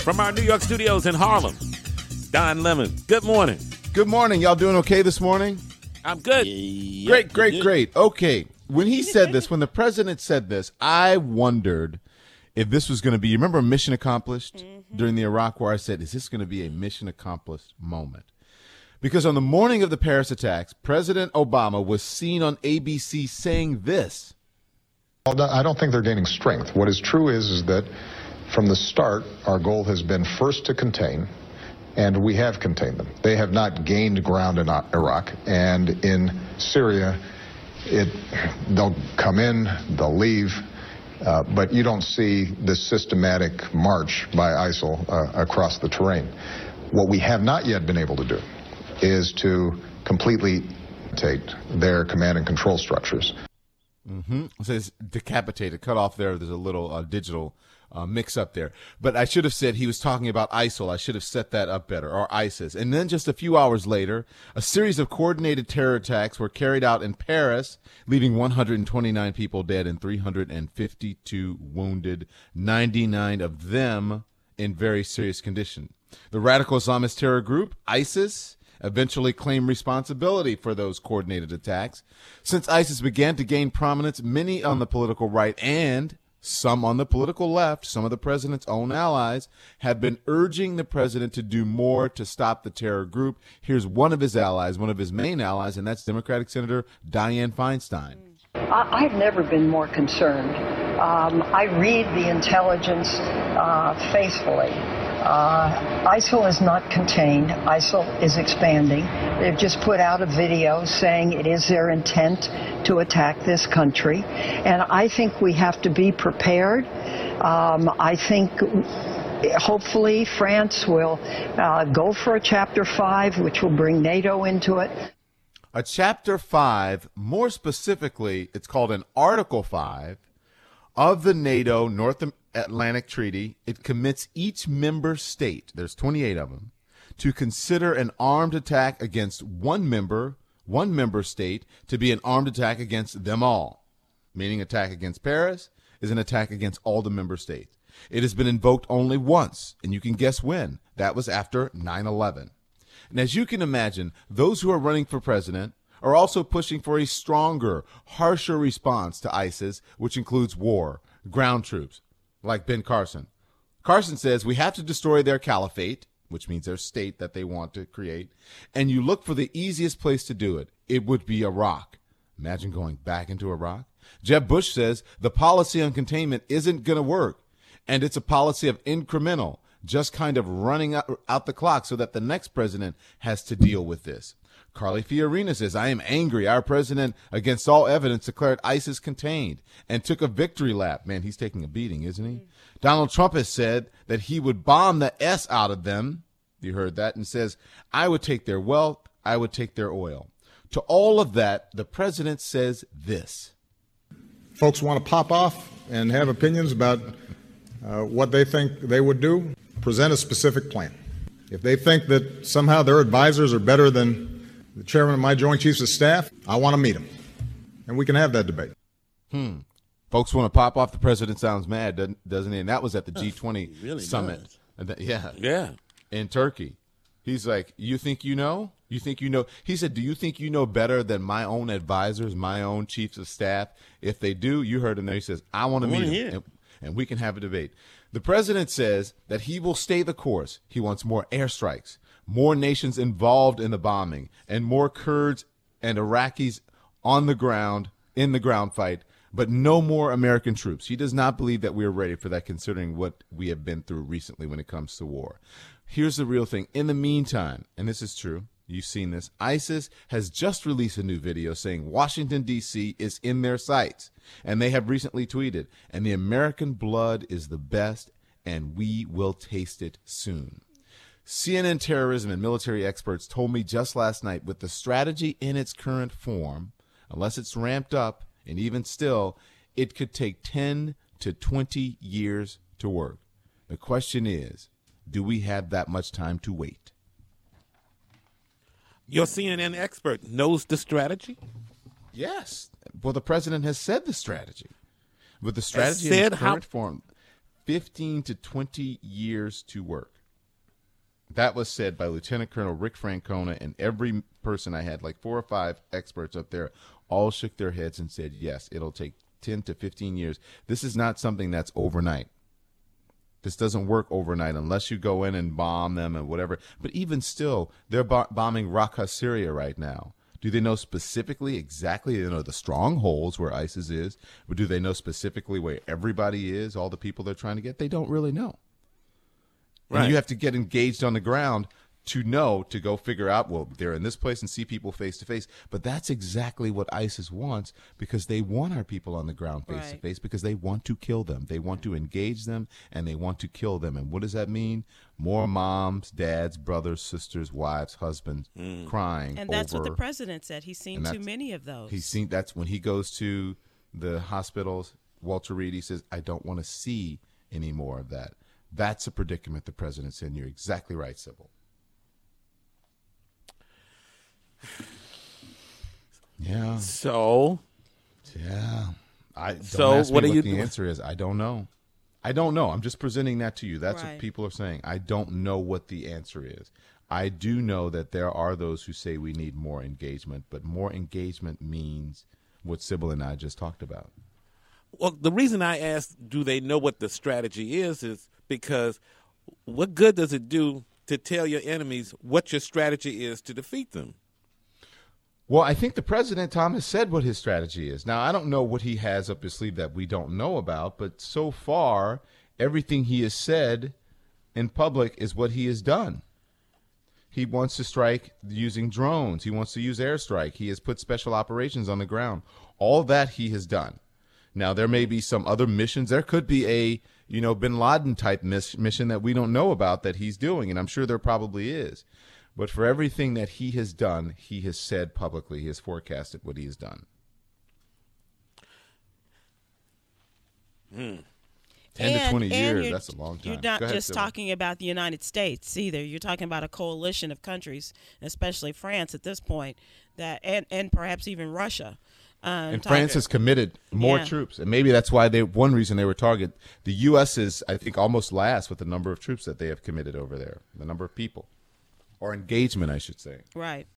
From our New York studios in Harlem, Don Lemon. Good morning. Good morning. Y'all doing okay this morning? I'm good. Great. Okay. When he said this, when the president said this, I wondered if this was going to be, you remember Mission Accomplished during the Iraq War? I said, is this going to be a mission accomplished moment? Because on the morning of the Paris attacks, President Obama was seen on ABC saying this. I don't think they're gaining strength. What is true is that from the start, our goal has been first to contain, and we have contained them. They have not gained ground in Iraq, and in Syria, they'll come in, they'll leave, but you don't see this systematic march by ISIL across the terrain. What we have not yet been able to do is to completely take their command and control structures. It says decapitated, cut off there. There's a little digital mix up there. But I should have said he was talking about ISIL. I should have set that up better, or ISIS. And then just a few hours later, a series of coordinated terror attacks were carried out in Paris, leaving 129 people dead and 352 wounded, 99 of them in very serious condition. The radical Islamist terror group, ISIS, eventually claimed responsibility for those coordinated attacks. Since ISIS began to gain prominence, many on the political right and some on the political left, some of the president's own allies, have been urging the president to do more to stop the terror group. Here's one of his allies, one of his main allies, and that's Democratic Senator Dianne Feinstein. I've never been more concerned. I read the intelligence faithfully. ISIL is not contained. ISIL is expanding. They've just put out a video saying it is their intent to attack this country. And I think we have to be prepared. I think hopefully France will go for a Chapter 5, which will bring NATO into it. A Chapter 5, more specifically, it's called an Article 5 of the NATO North Atlantic Treaty. It commits each member state, there's 28 of them, to consider an armed attack against one member state to be an armed attack against them all. Meaning attack against Paris is an attack against all the member states. It has been invoked only once, and you can guess when. That was after 9/11. And as you can imagine, those who are running for president are also pushing for a stronger, harsher response to ISIS, which includes war, ground troops, like Ben Carson. Carson says we have to destroy their caliphate, which means their state that they want to create, and you look for the easiest place to do it. It would be Iraq. Imagine going back into Iraq. Jeb Bush says the policy on containment isn't going to work, and it's a policy of incremental, just kind of running out the clock so that the next president has to deal with this. Carly Fiorina says, I am angry. Our president, against all evidence, declared ISIS contained and took a victory lap. Man, he's taking a beating, isn't he? Donald Trump has said that he would bomb the S out of them. You heard that. And says, I would take their wealth. I would take their oil. To all of that, the president says this. Folks want to pop off and have opinions about what they think they would do. Present a specific plan. If they think that somehow their advisors are better than the chairman of my Joint Chiefs of Staff, I want to meet him. And we can have that debate. Folks want to pop off. The president sounds mad, doesn't he? And that was at the G20 really summit. Yeah. In Turkey. He's like, you think you know? You think you know? He said, do you think you know better than my own advisors, my own chiefs of staff? If they do, you heard him there. He says, I want to meet him. And we can have a debate. The president says that he will stay the course. He wants more airstrikes, more nations involved in the bombing, and more Kurds and Iraqis on the ground, in the ground fight, but no more American troops. He does not believe that we are ready for that, considering what we have been through recently when it comes to war. Here's the real thing. In the meantime, and this is true, you've seen this, ISIS has just released a new video saying Washington, D.C. is in their sights. And they have recently tweeted, and the American blood is the best, and we will taste it soon. CNN terrorism and military experts told me just last night, with the strategy in its current form, unless it's ramped up, and even still, it could take 10 to 20 years to work. The question is, do we have that much time to wait? Your CNN expert knows the strategy? Yes. Well, the president has said the strategy. With the strategy in its current form, 15 to 20 years to work. That was said by Lieutenant Colonel Rick Francona, and every person I had, like 4 or 5 experts up there, all shook their heads and said, yes, it'll take 10 to 15 years. This is not something that's overnight. This doesn't work overnight unless you go in and bomb them and whatever. But even still, they're bombing Raqqa, Syria right now. Do they know specifically exactly, the strongholds where ISIS is? But do they know specifically where everybody is, all the people they're trying to get? They don't really know. Right. And you have to get engaged on the ground to know, to go figure out, well, they're in this place and see people face to face. But that's exactly what ISIS wants, because they want our people on the ground face to face, because they want to kill them. They want to engage them, and they want to kill them. And what does that mean? More moms, dads, brothers, sisters, wives, husbands crying. And that's what the president said. He's seen too many of those. That's when he goes to the hospitals, Walter Reed, he says, I don't want to see any more of that. That's a predicament the president's in. You're exactly right, Sybil. Yeah. So. Yeah. What are you doing? The answer is I don't know. I don't know. I'm just presenting that to you. That's what people are saying. I don't know what the answer is. I do know that there are those who say we need more engagement, but more engagement means what Sybil and I just talked about. Well, the reason I asked, do they know what the strategy is because what good does it do to tell your enemies what your strategy is to defeat them? Well, I think the president, Tom, has said what his strategy is. Now, I don't know what he has up his sleeve that we don't know about, but so far, everything he has said in public is what he has done. He wants to strike using drones. He wants to use airstrike. He has put special operations on the ground. All that he has done. Now, there may be some other missions. There could be a, bin Laden type mission that we don't know about that he's doing, and I'm sure there probably is. But for everything that he has done, he has said publicly, he has forecasted what he has done. 10 to 20 years, that's a long time. You're not just talking about the United States either. You're talking about a coalition of countries, especially France at this point, and perhaps even Russia. And France has committed more troops. And maybe that's why one reason they were targeted. The U.S. is, I think, almost last with the number of troops that they have committed over there, the number of people. Or engagement, I should say. Right.